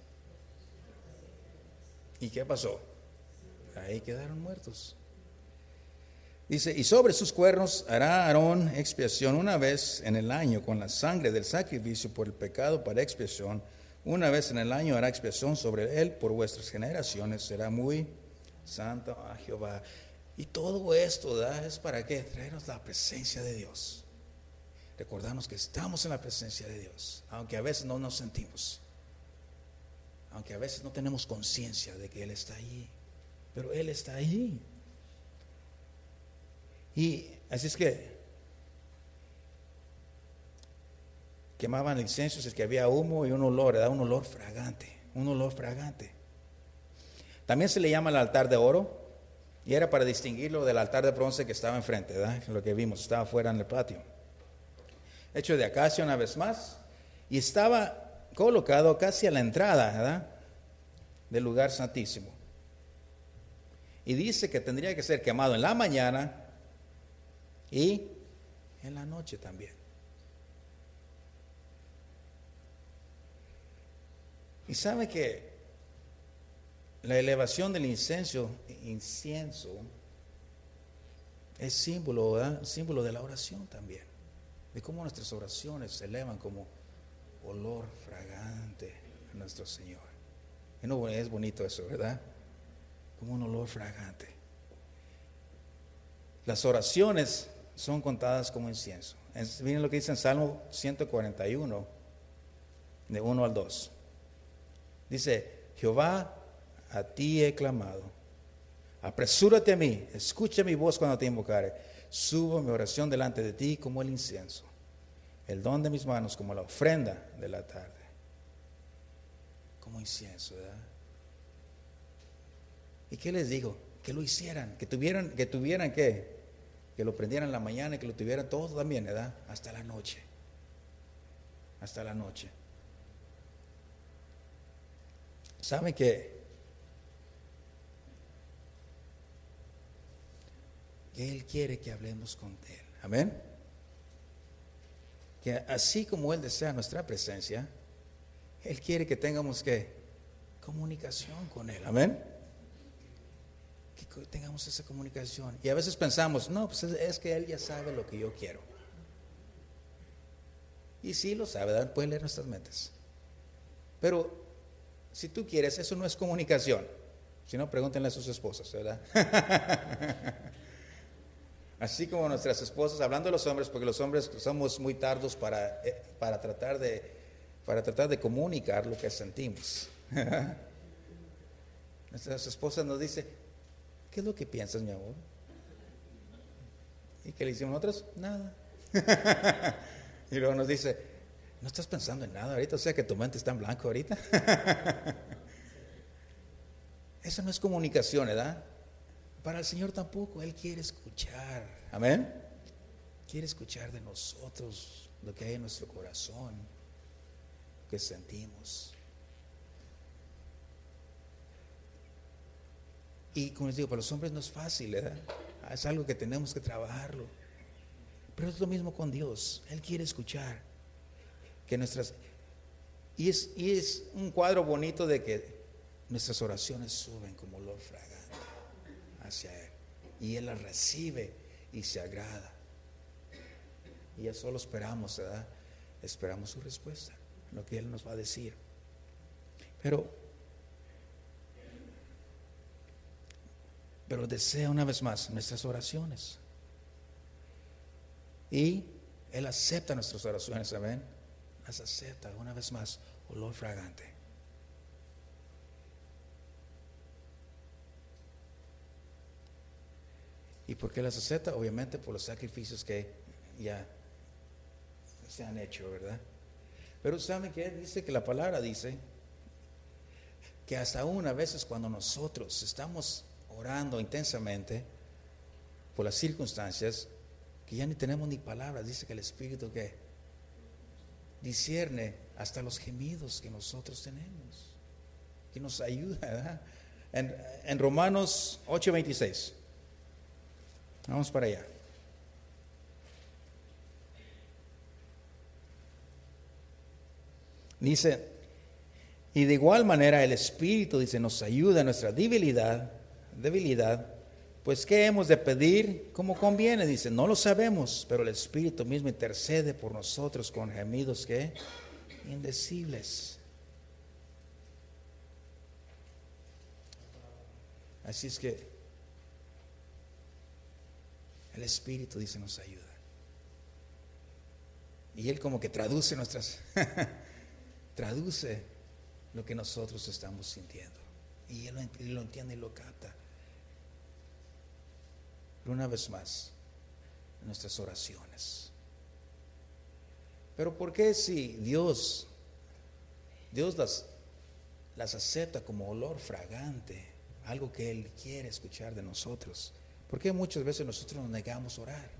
¿Y qué pasó? Ahí quedaron muertos. Dice: y sobre sus cuernos hará Aarón expiación una vez en el año con la sangre del sacrificio por el pecado para expiación. Una vez en el año hará expiación sobre él por vuestras generaciones. Será muy santo a Jehová. Y todo esto, ¿verdad?, es para qué? Traernos la presencia de Dios. Recordarnos que estamos en la presencia de Dios, aunque a veces no nos sentimos, aunque a veces no tenemos conciencia de que Él está allí, pero Él está allí. Y así es que quemaban el incienso, es que había humo y un olor, ¿verdad? Un olor fragante, un olor fragante. También se le llama el altar de oro, y era para distinguirlo del altar de bronce que estaba enfrente, ¿verdad? Lo que vimos, estaba fuera en el patio. Hecho de acacia una vez más, y estaba colocado casi a la entrada, ¿verdad?, del lugar santísimo. Y dice que tendría que ser quemado en la mañana y en la noche también. Y sabe que la elevación del incienso es símbolo, ¿verdad?, símbolo de la oración también, de cómo nuestras oraciones se elevan como olor fragante a nuestro Señor. Y no es bonito eso, ¿verdad? Como un olor fragante. Las oraciones son contadas como incienso. Miren lo que dice en Salmo 141, de 1 al 2. Dice: Jehová, a ti he clamado, apresúrate a mí, escucha mi voz cuando te invocare. Subo mi oración delante de ti como el incienso, el don de mis manos como la ofrenda de la tarde. Como incienso, ¿verdad? ¿Y qué les digo? Que lo hicieran, que tuvieran que lo prendieran en la mañana y que lo tuvieran todo también, ¿verdad? Hasta la noche. Hasta la noche. ¿Saben que Él quiere que hablemos con Él? Amén. Que así como Él desea nuestra presencia, Él quiere que tengamos que comunicación con Él. Amén. Que tengamos esa comunicación. Y a veces pensamos, no, pues es que Él ya sabe lo que yo quiero. Y sí lo sabe, ¿verdad? Puede leer nuestras mentes. Pero si tú quieres, eso no es comunicación. Si no, pregúntenle a sus esposas, ¿verdad? Así como nuestras esposas, hablando de los hombres, porque los hombres somos muy tardos para tratar de comunicar lo que sentimos. Nuestras esposas nos dicen: ¿qué es lo que piensas, mi amor? ¿Y qué le hicimos nosotros? Nada. Y luego nos dice: no estás pensando en nada ahorita, o sea que tu mente está en blanco ahorita. Eso no es comunicación, ¿verdad? Para el Señor tampoco. Él quiere escuchar. Amén. Quiere escuchar de nosotros lo que hay en nuestro corazón, lo que sentimos. Y como les digo, para los hombres no es fácil, ¿verdad? Es algo que tenemos que trabajarlo. Pero es lo mismo con Dios. Él quiere escuchar que nuestras... Y es un cuadro bonito de que nuestras oraciones suben como olor fragante hacia Él. Y Él las recibe y se agrada. Y ya solo esperamos, ¿verdad? Esperamos su respuesta, lo que Él nos va a decir. Pero desea una vez más nuestras oraciones. Y Él acepta nuestras oraciones, amén. Las acepta una vez más, olor fragante. ¿Y por qué las acepta? Obviamente por los sacrificios que ya se han hecho, ¿verdad? Pero ¿saben qué? Dice que la palabra dice que hasta aún a veces cuando nosotros estamos orando intensamente por las circunstancias, que ya ni tenemos ni palabras, dice que el Espíritu que discierne hasta los gemidos que nosotros tenemos, que nos ayuda, ¿verdad? En Romanos 8:26, vamos para allá. Dice, y de igual manera el Espíritu, dice, nos ayuda en nuestra debilidad, pues ¿qué hemos de pedir como conviene? Dice, no lo sabemos, pero el Espíritu mismo intercede por nosotros con gemidos que indecibles. Así es que el Espíritu, dice, nos ayuda. Y Él como que traduce traduce lo que nosotros estamos sintiendo. Y Él lo entiende y lo capta. Pero una vez más, nuestras oraciones. Pero ¿por qué si Dios las acepta como olor fragante, algo que Él quiere escuchar de nosotros? ¿Por qué muchas veces nosotros nos negamos a orar?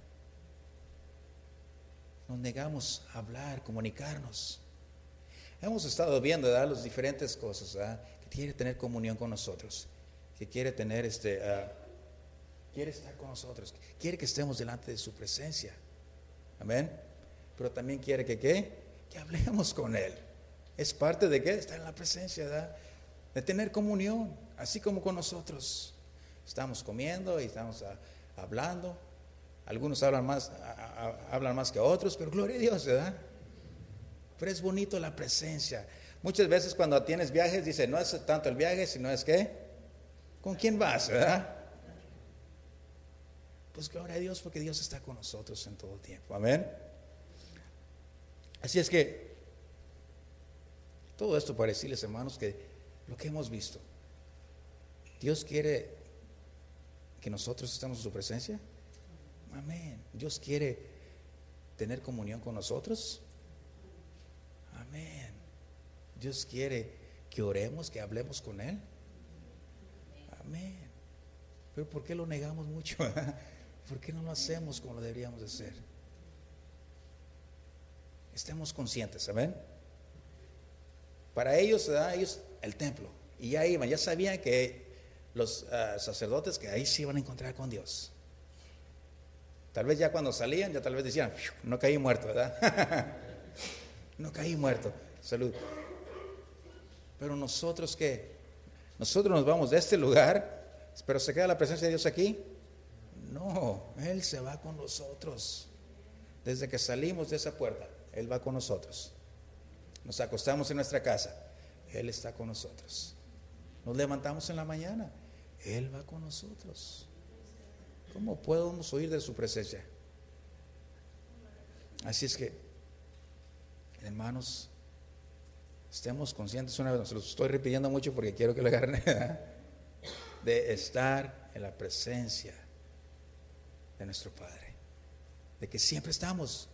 Nos negamos a hablar, comunicarnos. Hemos estado viendo, ¿verdad?, las diferentes cosas, ¿verdad?, que quiere tener comunión con nosotros, que quiere tener quiere estar con nosotros, quiere que estemos delante de su presencia. Amén. Pero también quiere que hablemos con Él. Es parte de que estar en la presencia, ¿verdad?, de tener comunión, así como con nosotros. Estamos comiendo y estamos hablando. Algunos hablan más que otros, pero gloria a Dios, ¿verdad? Pero es bonito la presencia. Muchas veces cuando tienes viajes, dice, no es tanto el viaje, sino es que, ¿con quién vas, verdad? Pues gloria a Dios, porque Dios está con nosotros en todo tiempo. Amén. Así es que todo esto para decirles, hermanos, que lo que hemos visto, Dios quiere que nosotros estemos en su presencia. Amén. Dios quiere tener comunión con nosotros. Amén. Dios quiere que oremos, que hablemos con Él. Amén. Pero ¿por qué lo negamos mucho? ¿Por qué no lo hacemos como lo deberíamos hacer? Estemos conscientes, amén. Para ellos, ¿verdad?, ellos el templo, y ya iban, ya sabían que los sacerdotes, que ahí se iban a encontrar con Dios. Tal vez ya cuando salían, ya tal vez decían, no caí muerto, ¿verdad? No caí muerto, salud. Pero nosotros, ¿qué? Nosotros nos vamos de este lugar, pero ¿se queda la presencia de Dios aquí? No, Él se va con nosotros. Desde que salimos de esa puerta, Él va con nosotros. Nos acostamos en nuestra casa, Él está con nosotros. Nos levantamos en la mañana, Él va con nosotros. ¿Cómo podemos huir de su presencia? Así es que, hermanos, estemos conscientes una vez, se los estoy repitiendo mucho porque quiero que lo agarren, ¿verdad?, de estar en la presencia de nuestro Padre, de que siempre estamos.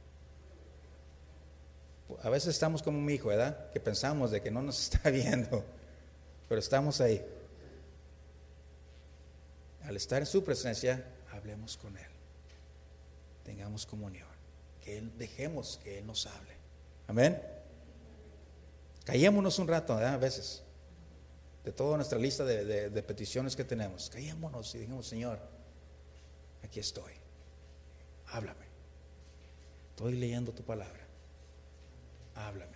A veces estamos como mi hijo, ¿verdad?, que pensamos de que no nos está viendo, pero estamos ahí. Al estar en su presencia, hablemos con Él, tengamos comunión, dejemos que Él nos hable. Amén. Callémonos un rato, ¿verdad?, a veces, de toda nuestra lista de peticiones que tenemos. Callémonos y dijimos, Señor, aquí estoy, háblame. Estoy leyendo tu palabra. Háblame.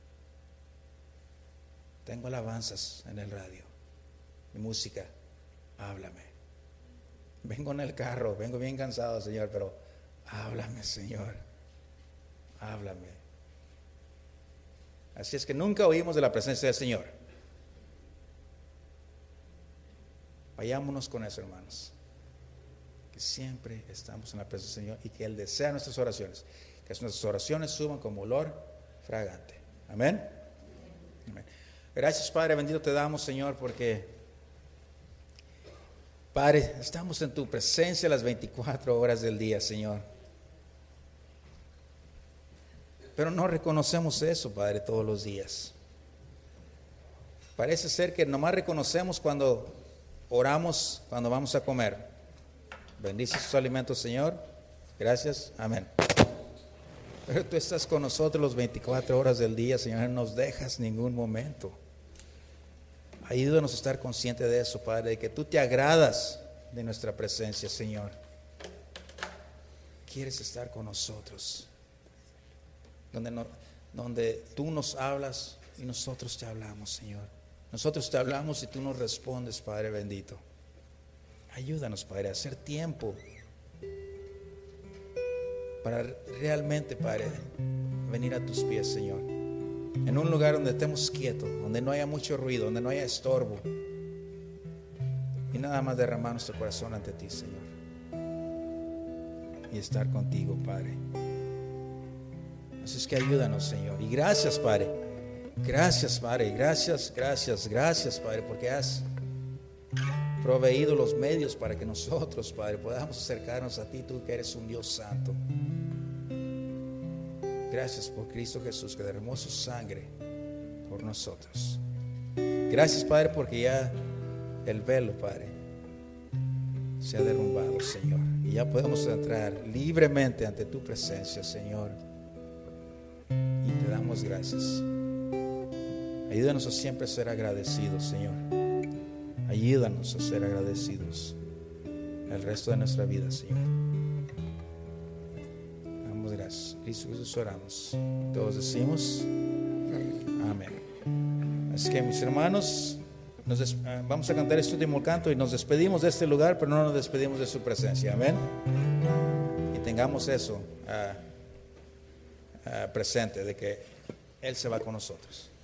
Tengo alabanzas en el radio y música. Háblame. Vengo en el carro, vengo bien cansado, Señor, pero háblame, Señor. Háblame. Así es que nunca oímos de la presencia del Señor. Vayámonos con eso, hermanos. Que siempre estamos en la presencia del Señor y que Él desea nuestras oraciones. Que nuestras oraciones suban como olor fragante. Amén. Amén. Gracias, Padre, bendito te damos, Señor, porque, Padre, estamos en tu presencia las 24 horas del día, Señor. Pero no reconocemos eso, Padre, todos los días. Parece ser que nomás reconocemos cuando oramos, cuando vamos a comer. Bendice sus alimentos, Señor. Gracias. Amén. Pero tú estás con nosotros las 24 horas del día, Señor. No nos dejas ningún momento. Ayúdanos a estar conscientes de eso, Padre, de que tú te agradas de nuestra presencia, Señor. Quieres estar con nosotros. Donde tú nos hablas y nosotros te hablamos, Señor. Nosotros te hablamos y tú nos respondes, Padre bendito. Ayúdanos, Padre, a hacer tiempo para realmente, Padre, venir a tus pies, Señor. En un lugar donde estemos quietos, donde no haya mucho ruido, donde no haya estorbo. Y nada más derramar nuestro corazón ante ti, Señor. Y estar contigo, Padre. Así es que ayúdanos, Señor. Y gracias, Padre. Gracias, Padre. Gracias, Padre, porque has proveído los medios para que nosotros, Padre, podamos acercarnos a ti, tú que eres un Dios santo. Gracias por Cristo Jesús, que derramó su sangre por nosotros. Gracias, Padre, porque ya el velo, Padre, se ha derrumbado, Señor. Y ya podemos entrar libremente ante tu presencia, Señor. Y te damos gracias. Ayúdanos a siempre ser agradecidos, Señor. Ayúdanos a ser agradecidos el resto de nuestra vida, Señor. Damos gracias. Cristo Jesús oramos. Todos decimos amén. Así que, mis hermanos, vamos a cantar este último canto y nos despedimos de este lugar, pero no nos despedimos de su presencia. Amén. Y tengamos eso presente, de que Él se va con nosotros.